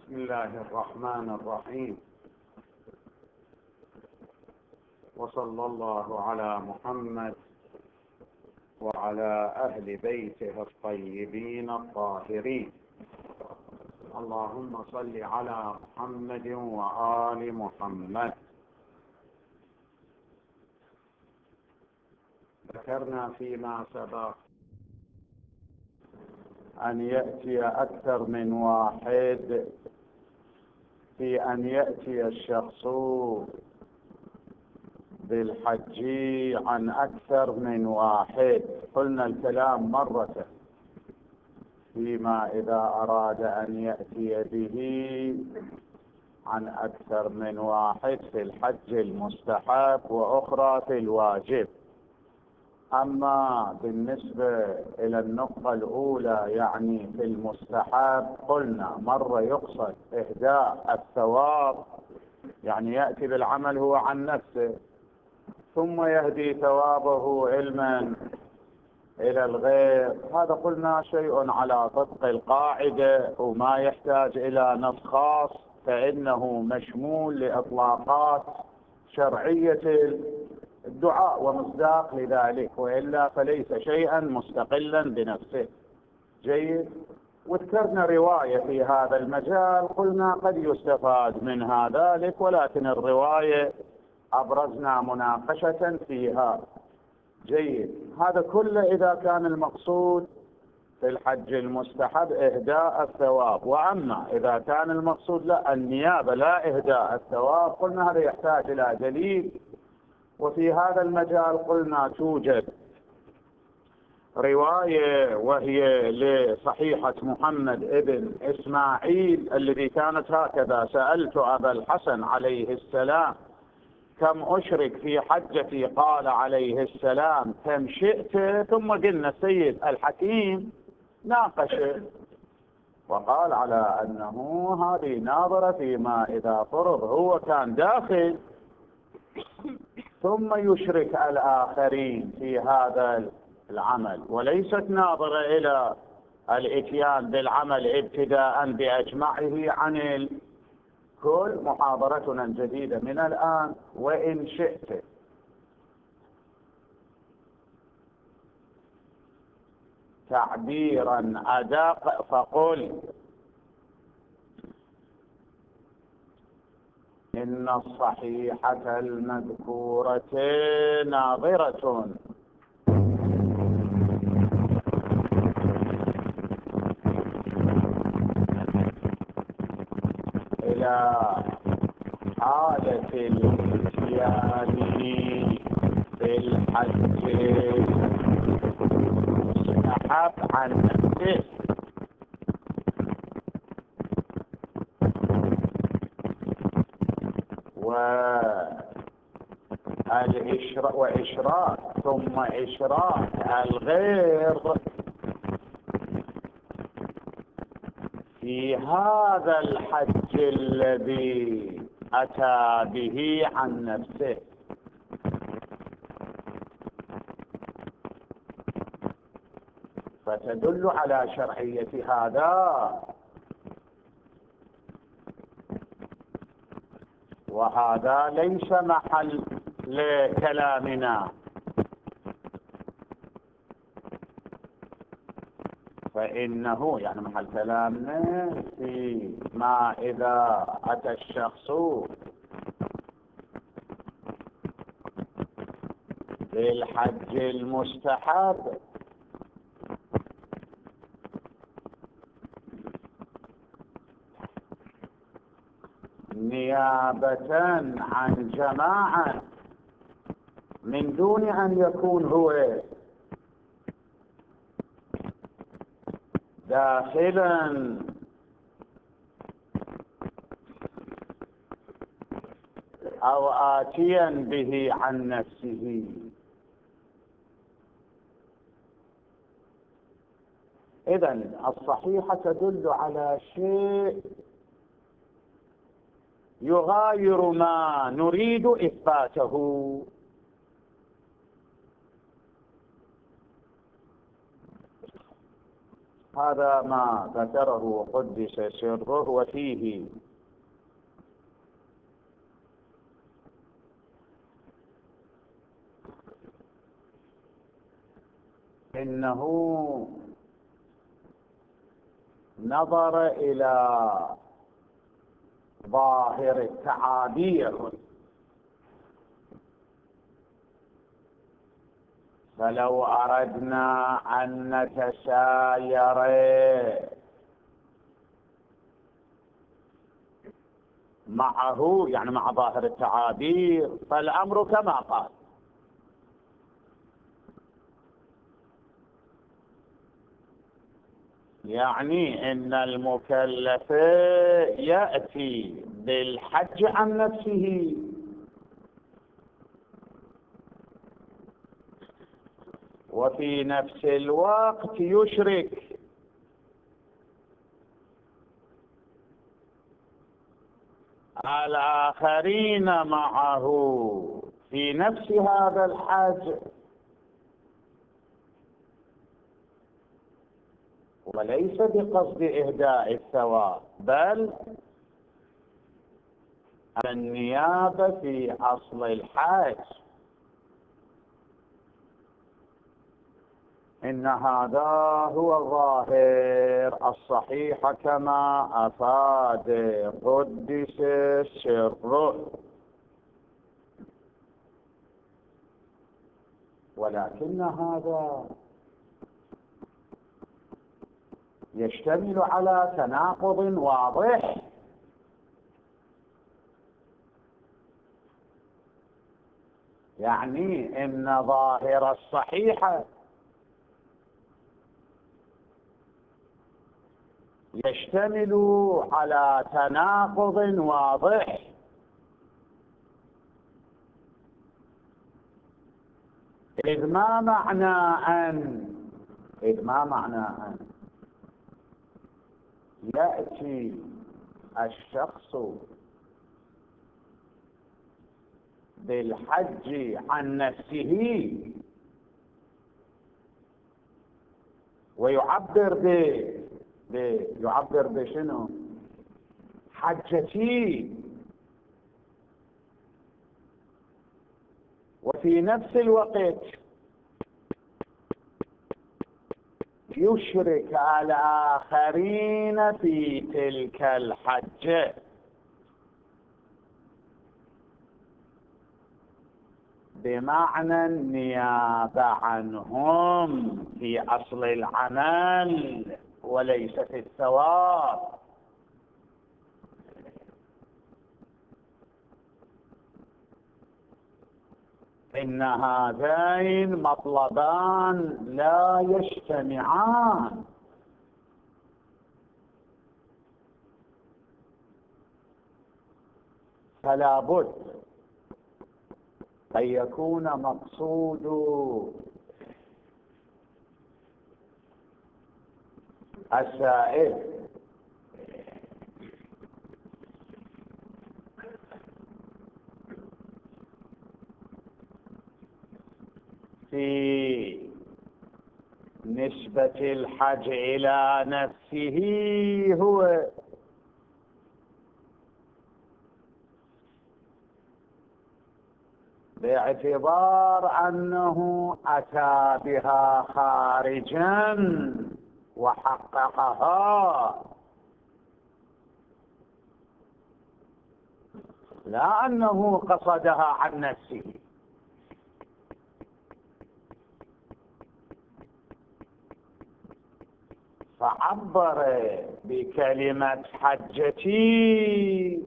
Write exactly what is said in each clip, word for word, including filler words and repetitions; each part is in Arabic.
بسم الله الرحمن الرحيم، وصلى الله على محمد وعلى أهل بيته الطيبين الطاهرين. اللهم صل على محمد وآل محمد. ذكرنا فيما سبق أن يأتي أكثر من واحد في أن يأتي الشخص بالحج عن أكثر من واحد. قلنا الكلام مرة فيما إذا أراد أن يأتي به عن أكثر من واحد في الحج المستحب وأخرى في الواجب. أما بالنسبة إلى النقطة الأولى يعني في المستحب، قلنا مرة يقصد إهداء الثواب، يعني يأتي بالعمل هو عن نفسه ثم يهدي ثوابه علما إلى الغير. هذا قلنا شيء على طبق القاعدة وما يحتاج إلى نص خاص، فإنه مشمول لإطلاقات شرعية الدعاء ومصداق لذلك، وإلا فليس شيئا مستقلا بنفسه. جيد. وذكرنا رواية في هذا المجال، قلنا قد يستفاد منها ذلك، ولكن الرواية أبرزنا مناقشة فيها. جيد. هذا كله إذا كان المقصود في الحج المستحب إهداء الثواب. وأما إذا كان المقصود لا النيابة لا إهداء الثواب، قلنا هذا يحتاج إلى دليل. وفي هذا المجال قلنا توجد رواية وهي لصحيحة محمد ابن إسماعيل الذي كانت هكذا: سألت أبا الحسن عليه السلام كم أشرك في حجتي؟ قال عليه السلام كم شئت. ثم قلنا السيد الحكيم ناقش وقال على أنه هذه ناظرة فيما إذا فرض هو كان داخل ثم يشرك الآخرين في هذا العمل، وليست ناظرة إلى الإتيان بالعمل ابتداء بأجمعه عن الكل. محاضرتنا الجديدة من الآن: وإن شئت. تعبيرا أدق فقل إن الصحيحة المذكورة ناظرة إلى حالة الاتيان بالحج المستحب عن نفسه، وإشراك ثم إشراك الغير في هذا الحج الذي أتى به عن نفسه. فتدل على شرعية هذا، وهذا ليس محل لكلامنا، فإنه يعني محل كلامنا في ما إذا أتى الشخص بالحج المستحب نيابة عن جماعة من دون أن يكون هو داخلا أو آتيا به عن نفسه. إذن الصحيحة تدل على شيء يغاير ما نريد إثباته. هذا ما ذكره قدس سره. وفيه إنه نظر إلى ظاهر التعابير، فلو أردنا أن نتساير معه، يعني مع ظاهر التعابير، فالأمر كما قال. يعني إن المكلف يأتي بالحج عن نفسه، وفي نفس الوقت يشرك الآخرين معه في نفس هذا الحج، وليس بقصد إهداء الثواب، بل النيابة في أصل الحج. إن هذا هو الظاهر الصحيح كما أفاد قدس سره. ولكن هذا يشتمل على تناقض واضح. يعني إن ظاهر الصحيح يشتمل على تناقض واضح، إذ ما معنى أن إذ ما معنى أن يأتي الشخص بالحج عن نفسه ويعبر ب يعبر بشنو؟ حجتي، وفي نفس الوقت يشرك الآخرين في تلك الحجة، بمعنى النيابة عنهم في أصل العمل وليس في الثواب. إن هذين مطلبان لا يجتمعان، فلا بد أن يكون مقصود السائل في نسبة الحج إلى نفسه هو باعتبار أنه أتى بها خارجا وحققها، لا أنه قصدها عن نفسه. فعبر بكلمة حجتي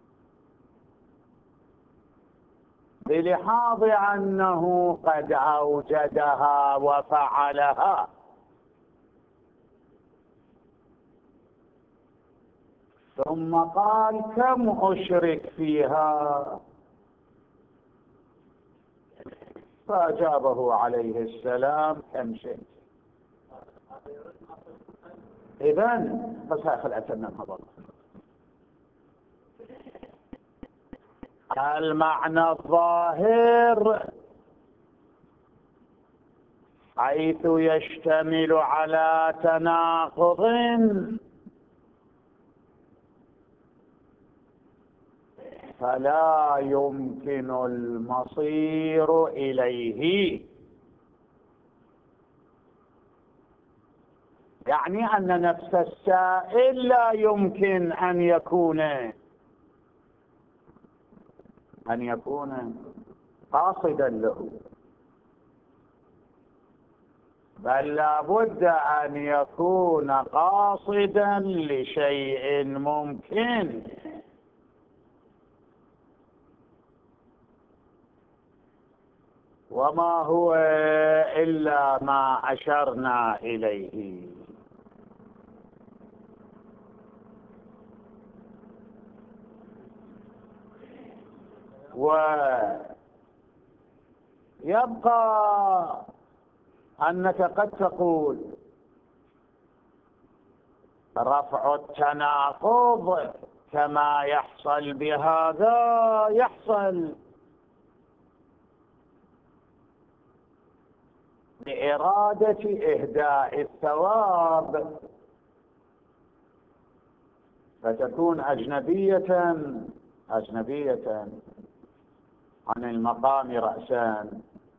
بلحاظ أنه قد أوجدها وفعلها، ثم قال كم أشرك فيها، فأجابه عليه السلام كم شئت. إذن بس هاخذ أتمنى هذا المعنى الظاهر حيث يشتمل على تناقض فلا يمكن المصير إليه. يعني أن نفس السائل لا يمكن أن يكون أن يكون قاصدا له، بل لا بد أن يكون قاصدا لشيء ممكن. وما هو إلا ما أشرنا إليه. ويبقى أنك قد تقول رفع التناقض كما يحصل بهذا يحصل بإرادة إهداء الثواب، فتكون أجنبية أجنبية عن المقام رأسا.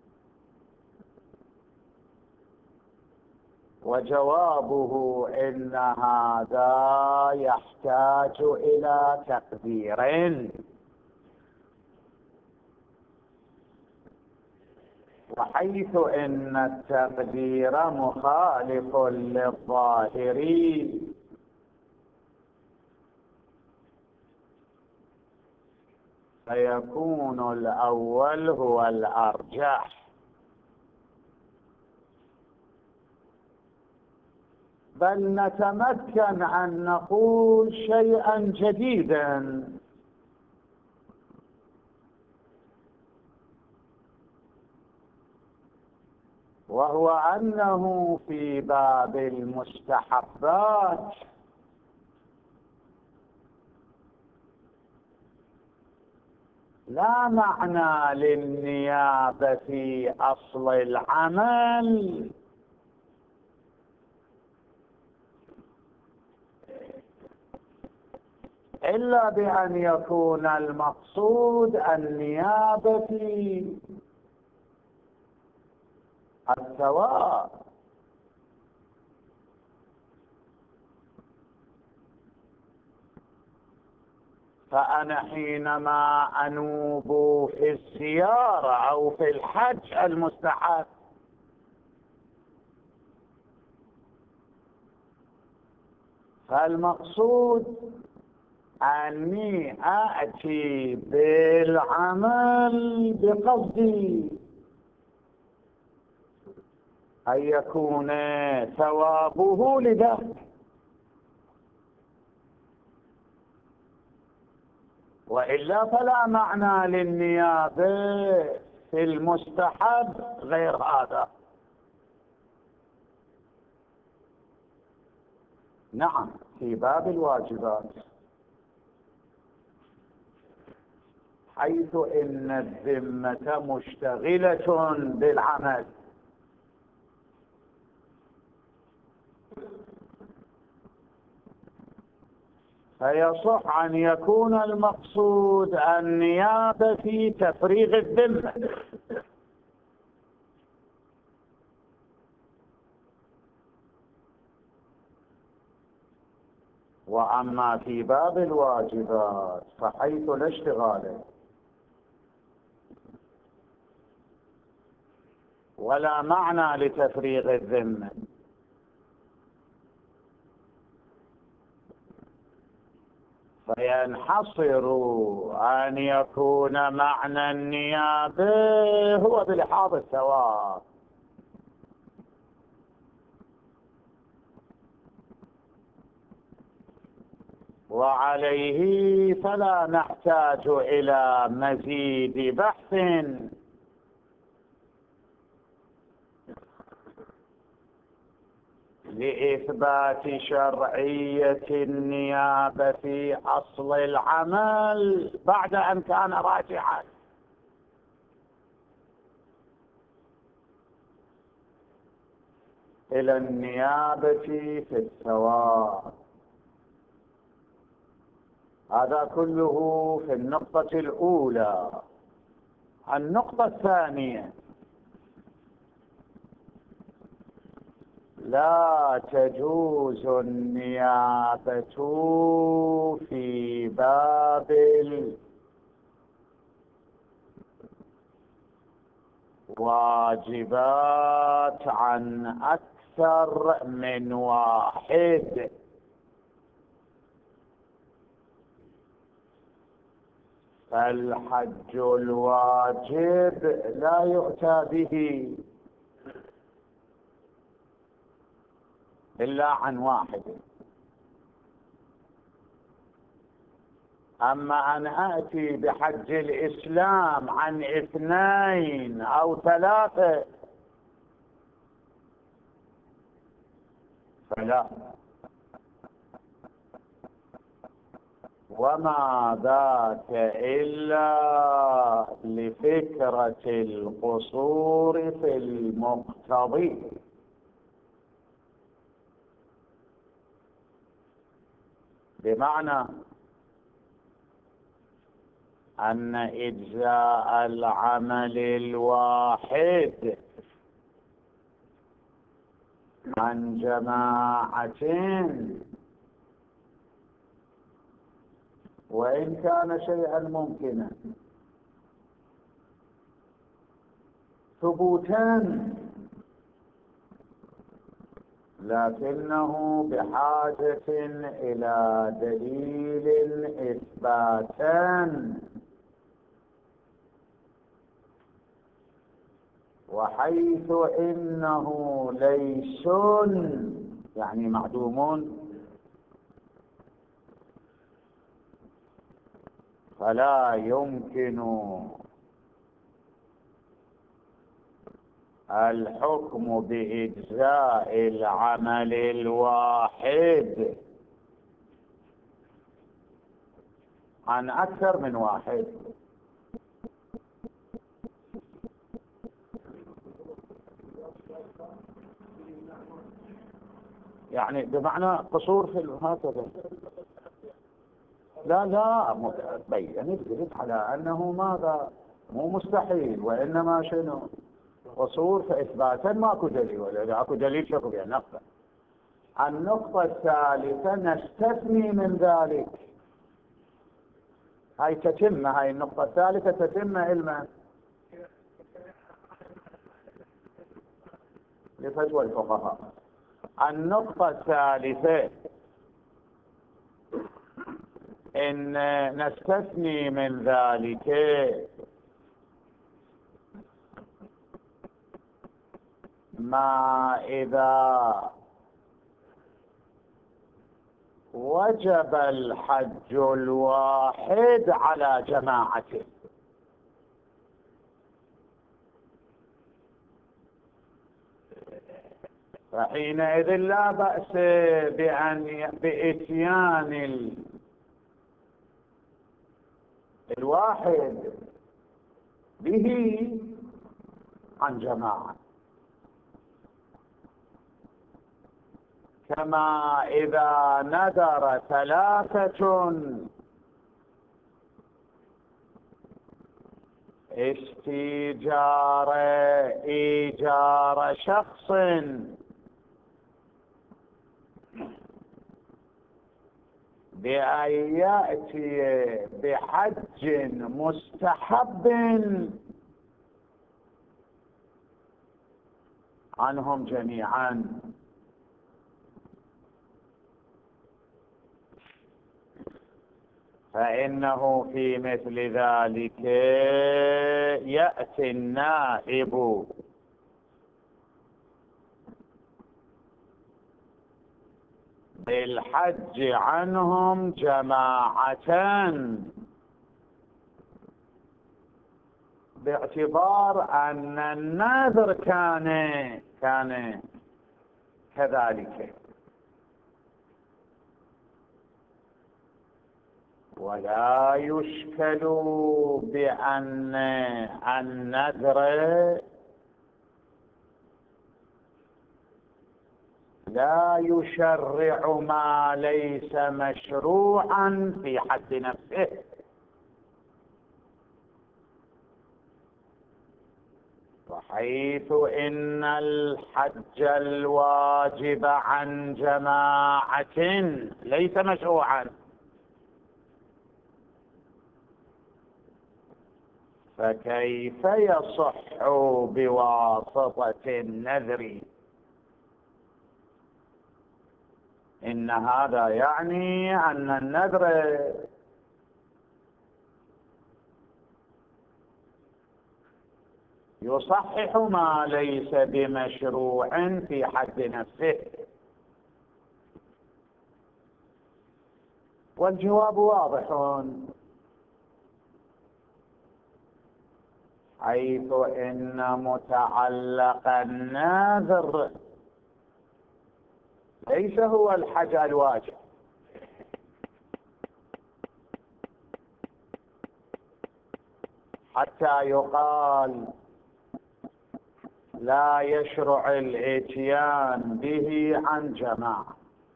وجوابه إن هذا يحتاج إلى تقدير، وحيث إن التقدير مخالف للظاهر فيكون الأول هو الأرجح. بل نتمكن أن نقول شيئا جديدا، وهو أنه في باب المستحبات لا معنى للنيابة في أصل العمل، إلا بأن يكون المقصود النيابة في الثواب. فأنا حينما أنوب في الزيارة أو في الحج المستحب فالمقصود أني أأتي بالعمل بقصدي أن يكون ثوابه لذلك، وإلا فلا معنى للنيابة في المستحب غير هذا. نعم، في باب الواجبات حيث إن الذمة مشتغلة بالعمل فيصح أن يكون المقصود النيابة في تفريغ الذمة. وأما في باب الواجبات فحيث لا اشتغال ولا معنى لتفريغ الذمة، فينحصر أن يكون معنى النيابة هو بلحاظ الثواب، وعليه فلا نحتاج إلى مزيد بحث لإثبات شرعية النيابة في أصل العمل بعد أن كان راجعا. إلى النيابة في السواء. هذا كله في النقطة الأولى. النقطة الثانية: لا تجوز النيابة في باب الواجبات عن أكثر من واحد. فالحج الواجب لا يؤتى به إلا عن واحد. أما أن أأتي بحج الإسلام عن اثنين أو ثلاثة فلا. وما ذاك إلا لفكرة القصور في المقتضي، بمعنى أن إجزاء العمل الواحد عن جماعة وإن كان شيئا ممكنا ثبوتا، لكنه بحاجة إلى دليل إثباتا. وحيث إنه ليس يعني معدوم فلا يمكن الحكم بإجزاء العمل الواحد عن أكثر من واحد. يعني بمعنى قصور في هكذا. لا لا بين على أنه ماذا مو مستحيل، وإنما شنو قصور فإثباتا ماكو دليل، ولا اكو دليل شكو بها نقطة. النقطة الثالثة: نستثني من ذلك. هاي تتم، هاي النقطة الثالثة تتم علما لفتوى الفقهاء. النقطة الثالثة: إن نستثني من ذلك ما إذا وجب الحج الواحد على جماعته، فحينئذ لا بأس بأن بإتيان الواحد به عن جماعة. كما إذا نذر ثلاثة استيجار إيجار شخص بأن يأتي بحج مستحب عنهم جميعا، فإنه في مثل ذلك يأتي النائب بالحج عنهم جماعة، باعتبار أن النذر كان كان كذلك. ولا يشكل بأن النذر لا يشرع ما ليس مشروعا في حد نفسه. وحيث إن الحج الواجب عن جماعة ليس مشروعا، فكيف يصح بواسطة النذر؟ إن هذا يعني أن النذر يصحح ما ليس بمشروع في حد نفسه. والجواب واضح، حيث إن متعلق النذر ليس هو الحج الواجب، حتى يقال لا يشرع الاتيان به عن جماعة،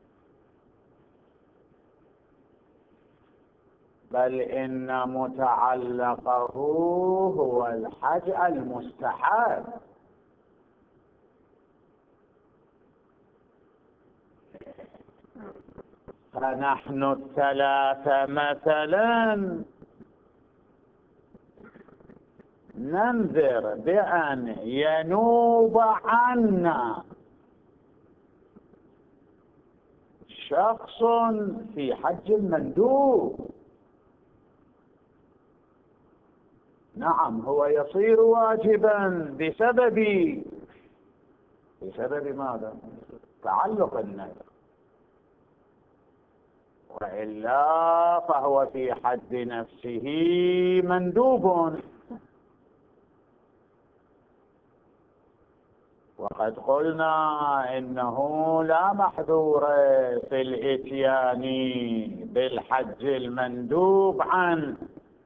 بل إن متعلقه هو الحج المستحب. فنحن الثلاثة مثلا ننذر بأن ينوب عنا شخص في حج المندوب. نعم، هو يصير واجبا بسبب بسبب ماذا؟ تعلق النذر، وإلا فهو في حد نفسه مندوب. وقد قلنا إنه لا محذور في الإتيان بالحج المندوب عن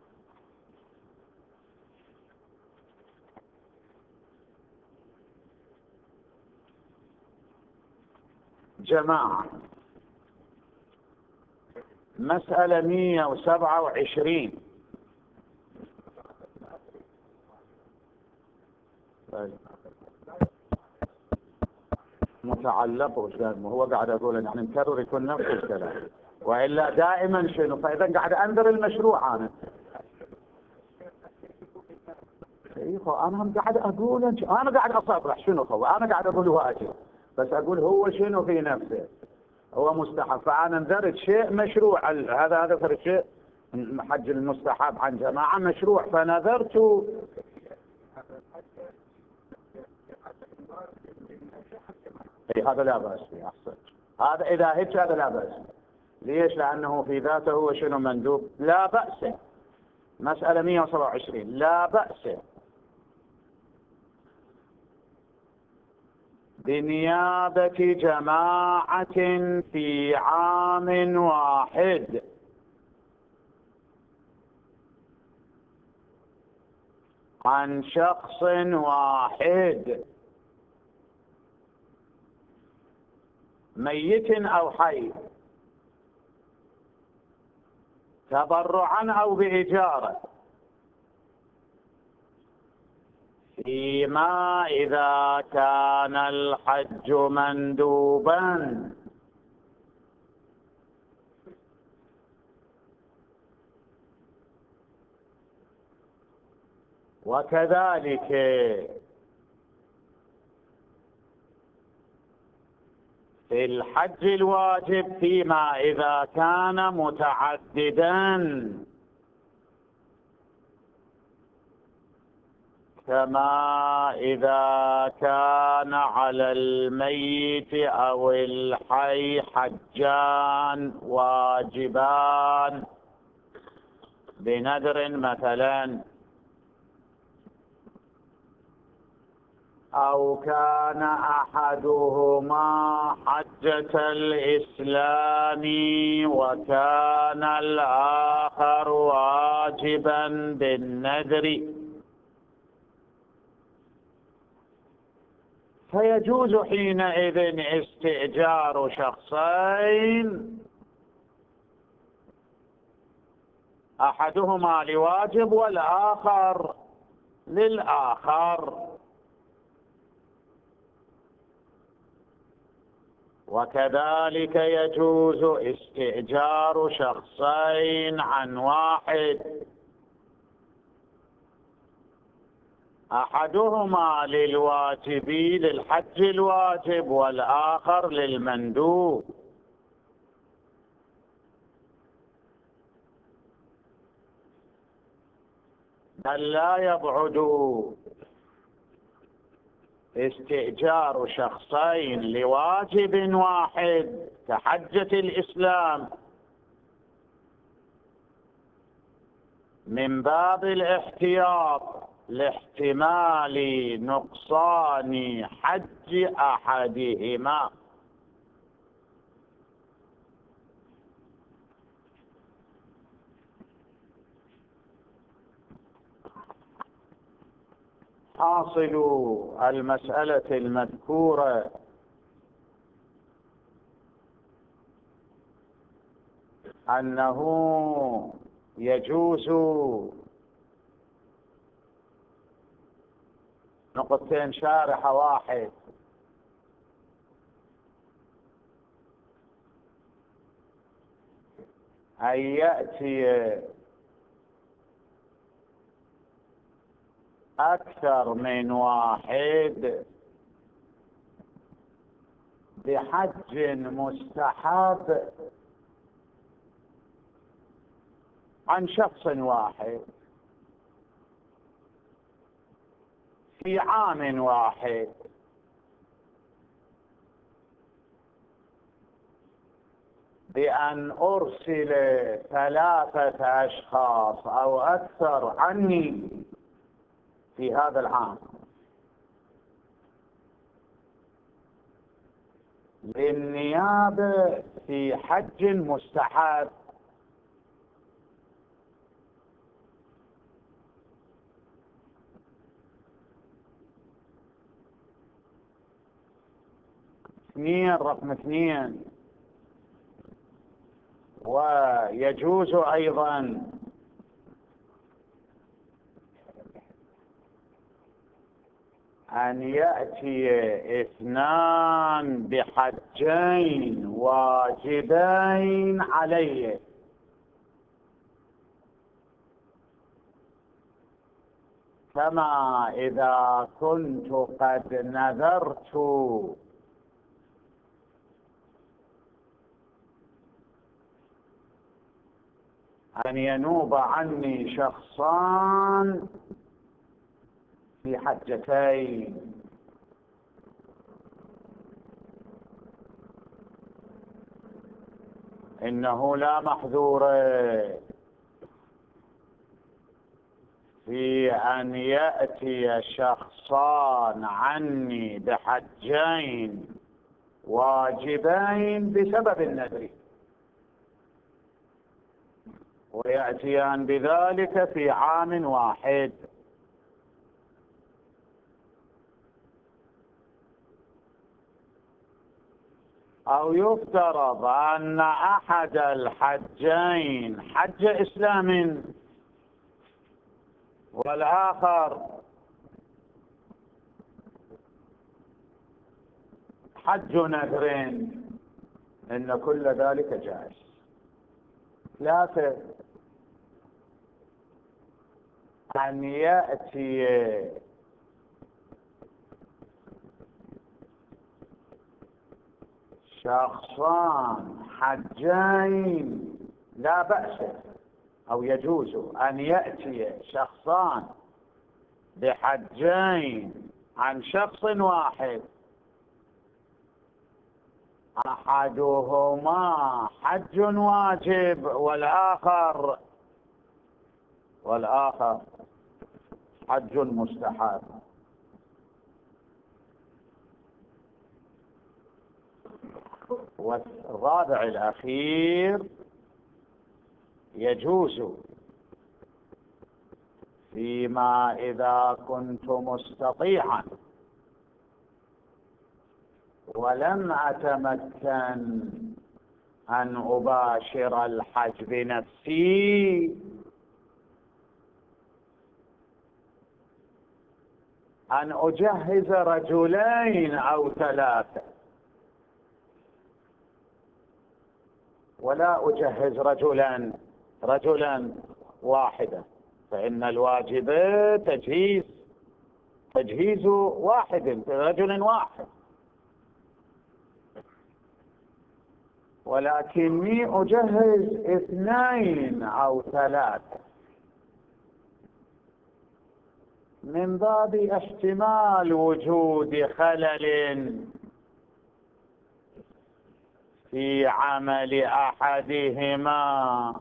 جماعة. مسألة مئة وسبعة وعشرين. متعلق، هو قاعد أقول أن يعني نكرر يكون نفس الكلام، وإلا دائما شنو؟ فإذا قاعد أنذر المشروع أنا أنا هم قاعد أقول أنا قاعد أصرح شنو هو، أنا قاعد أقول واجب، بس أقول هو شنو في نفسه هو مستحب. فأنا نذرت شيء مشروع، هذا هذا فرق شيء حج المستحب عن جماعة مشروع، فنذرت اي هذا لا بأس فيه. أحسن، هذا إذا هيك هذا لا بأس. ليش؟ لأنه في ذاته هو شنو مندوب، لا بأس. مسألة مئة وسبعة وعشرين، لا بأس بنيابة جماعة في عام واحد عن شخص واحد ميت أو حي، تبرعا أو بإجارة، فيما إذا كان الحج مندوبا. وكذلك في الحج الواجب فيما إذا كان متعددا، كما إذا كان على الميت أو الحي حجان واجبان بنذر مثلا، أو كان أحدهما حجة الإسلام وكان الآخر واجبا بالنذر، فيجوز حينئذ استئجار شخصين أحدهما لواجب والآخر للآخر. وكذلك يجوز استئجار شخصين عن واحد أحدهما للواجب للحج الواجب والآخر للمندوب. بل لا يبعد استئجار شخصين لواجب واحد كحجة الإسلام من باب الاحتياط لاحتمال نقصان حج أحدهما. حاصل المسألة المذكورة أنه يجوز نقطتين شارحة واحد أن يأتي أكثر من واحد بحج مستحب عن شخص واحد في عام واحد، بأن أرسل ثلاثة أشخاص أو أكثر عني في هذا العام للنيابة في حج مستحب. اثنين رقم اثنين. ويجوز أيضا أن يأتي اثنان بحجين واجبين عليه، كما إذا كنت قد نذرت أن ينوب عني شخصان في حجتين، إنه لا محذور في أن يأتي شخصان عني بحجين واجبين بسبب النذر، ويأتيان بذلك في عام واحد. أو يفترض أن أحد الحجين حج إسلام والآخر حج نذر، إن كل ذلك جائز. ثلاثة، أن يأتي شخصان حجين، لا بأس أو يجوز أن يأتي شخصان بحجين عن شخص واحد، أحدهما حج واجب والآخر والآخر حج مستحب. والرابع الأخير يجوز فيما إذا كنت مستطيعا ولم أتمكن أن أباشر الحج بنفسي، أن أجهز رجلين أو ثلاثة، ولا أجهز رجلا رجلا واحدا، فإن الواجب تجهيز تجهيز واحد رجل واحد، ولكني أجهز اثنين أو ثلاثة من باب احتمال وجود خلل في عمل أحدهما،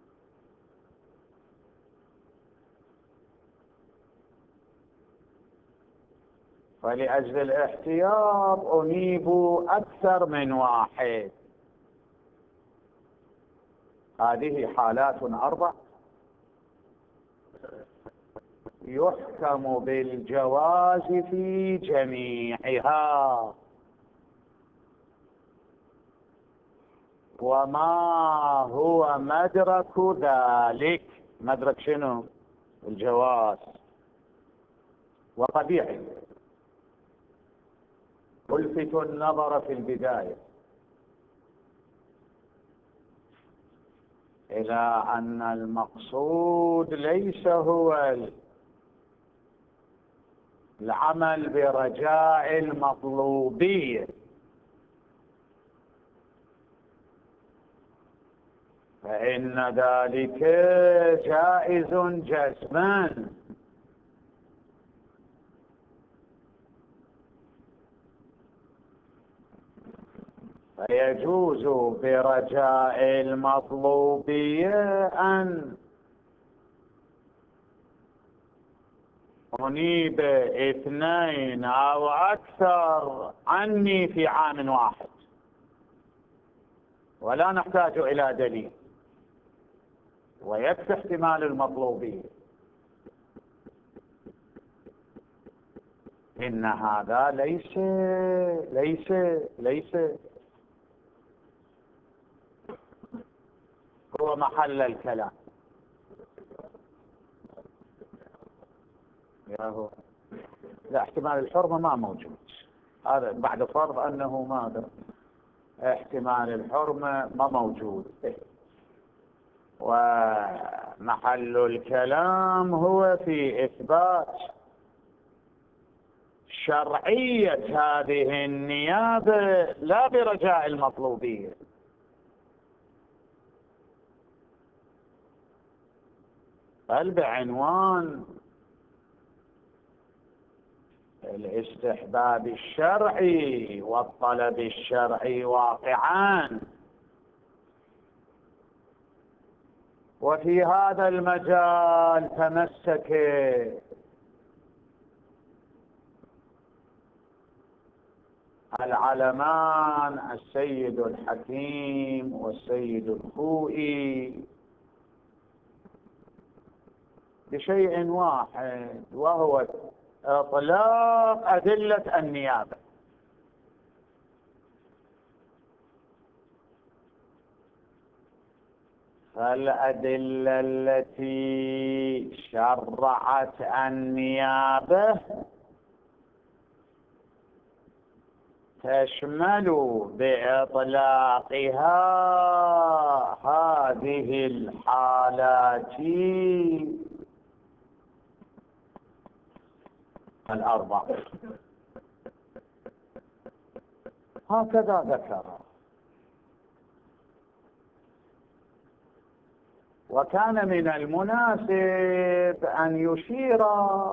فلأجل الاحتياط أنيب أكثر من واحد. هذه حالات أربع يحكم بالجواز في جميعها. وما هو مدرك ذلك؟ مدرك شنو؟ الجواز. وطبيعي ألفت النظر في البداية إلى أن المقصود ليس هو العمل برجاء المطلوبية، فإن ذلك جائز جزما، فيجوز برجاء المطلوبية أن أنيب اثنين أو أكثر عني في عام واحد، ولا نحتاج إلى دليل، ويكفي احتمال المطلوبية. إن هذا ليس ليس ليس هو محل الكلام. يا هو لا، احتمال الحرمة ما موجود، هذا بعد فرض أنه ماذا؟ احتمال الحرمة ما موجود، ومحل الكلام هو في إثبات شرعية هذه النيابة لا برجاء المطلوبية. بل بعنوان الاستحباب الشرعي والطلب الشرعي واقعان. وفي هذا المجال تمسك العلمان السيد الحكيم والسيد الخوئي بشيء واحد، وهو إطلاق أدلة النيابة. فالأدلة التي شرعت النيابة تشمل بإطلاقها هذه الحالات الأربع، هكذا ذكر. وكان من المناسب أن يشير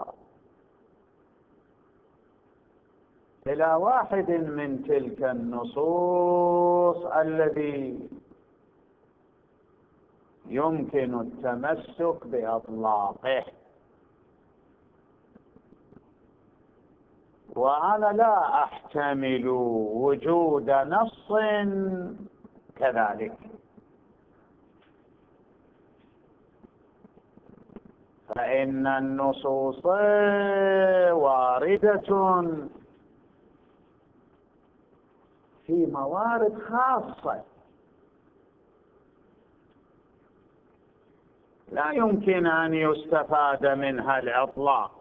إلى واحد من تلك النصوص الذي يمكن التمسك بإطلاقه. وأنا لا أحتمل وجود نص كذلك، فإن النصوص واردة في موارد خاصة لا يمكن أن يستفاد منها الإطلاق،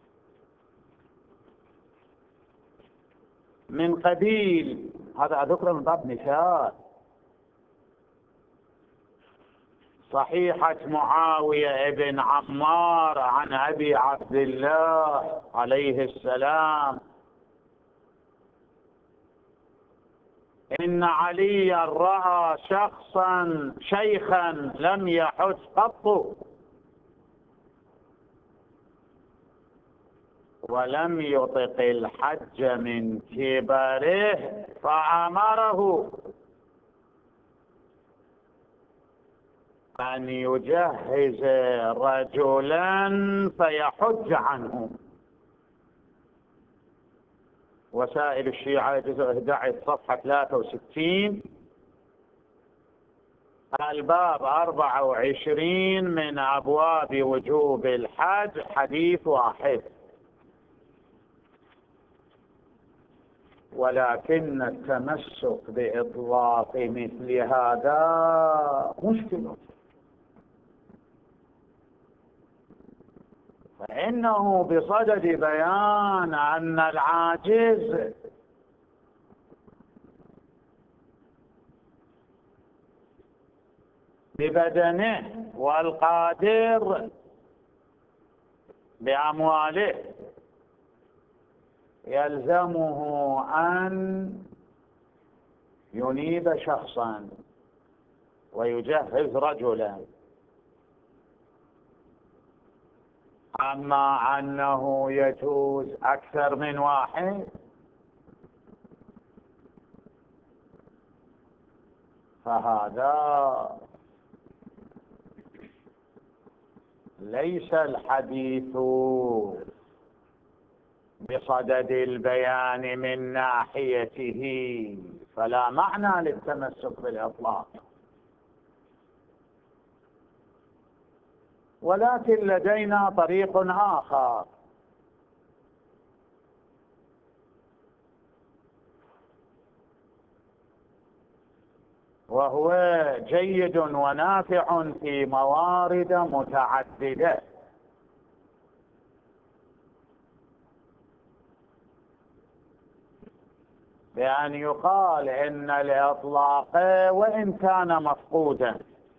من قبيل هذا ذكر من باب مثال صحيحة معاوية ابن عمار عن أبي عبد الله عليه السلام إن عليا رأى شخصا شيخا لم يحج قط ولم يطق الحج من كبره فأمره أن يجهز رجلا فيحج عنه. وسائل الشيعة جزء أحد عشر صفحة ثلاثة وستين، الباب أربعة وعشرين من أبواب وجوب الحج، حديث واحد. ولكن التمسك بإطلاق مثل هذا مشكل، فإنه بصدد بيان أن العاجز ببدنه والقادر بأمواله يلزمه أن ينيب شخصا ويجهز رجلا. أما أنه يجوز أكثر من واحد فهذا ليس الحديث بصدد البيان من ناحيته، فلا معنى للتمسك بالإطلاق. ولكن لدينا طريق آخر، وهو جيد ونافع في موارد متعددة. بأن يقال إن الإطلاق وإن كان مفقودا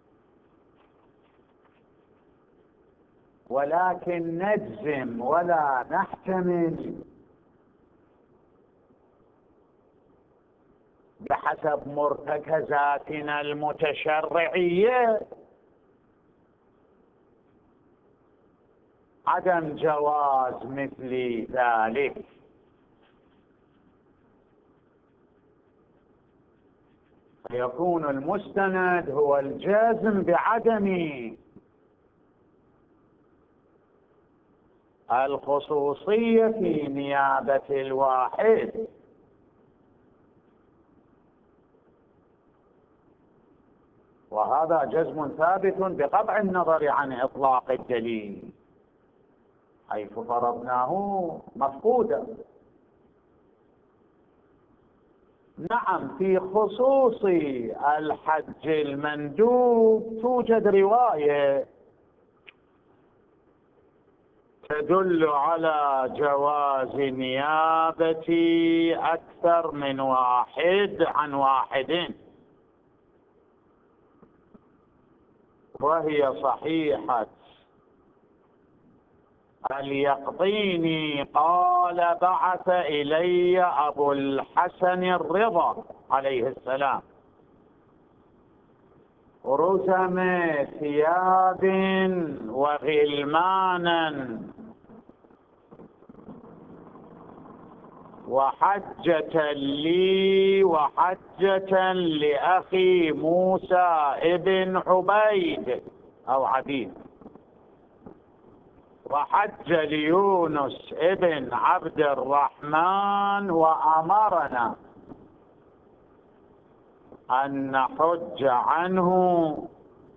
ولكن نجزم ولا نحتمل بحسب مرتكزاتنا المتشرعية عدم جواز مثل ذلك. فيكون المستند هو الجازم بعدم الخصوصية في نيابة الواحد، وهذا جزم ثابت بقطع النظر عن إطلاق الدليل حيث فرضناه مفقودا. نعم، في خصوص الحج المندوب توجد رواية تدل على جواز نيابة أكثر من واحد عن واحد، وهي صحيحة اليقطيني قال بعث إلي أبو الحسن الرضا عليه السلام رزم ثياب وغلمانا وحجة لي وحجة لأخي موسى ابن عبيد أو عبيد، وحج ليونس ابن عبد الرحمن، وأمرنا أن نحج عنه،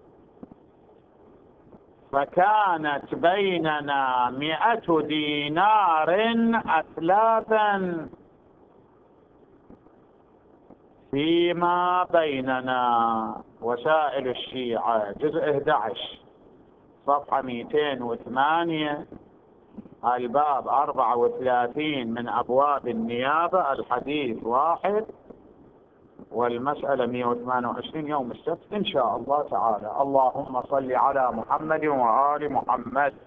فكانت بيننا مئة دينار أثلاثا فيما بيننا. وسائل الشيعة جزء أحد عشر صفحة مئتين وثمانية، الباب أربعة وثلاثين من أبواب النيابة، الحديث واحد، والمسألة مئة وثمانية وعشرين يوم السبت إن شاء الله تعالى. اللهم صل على محمد وآل محمد.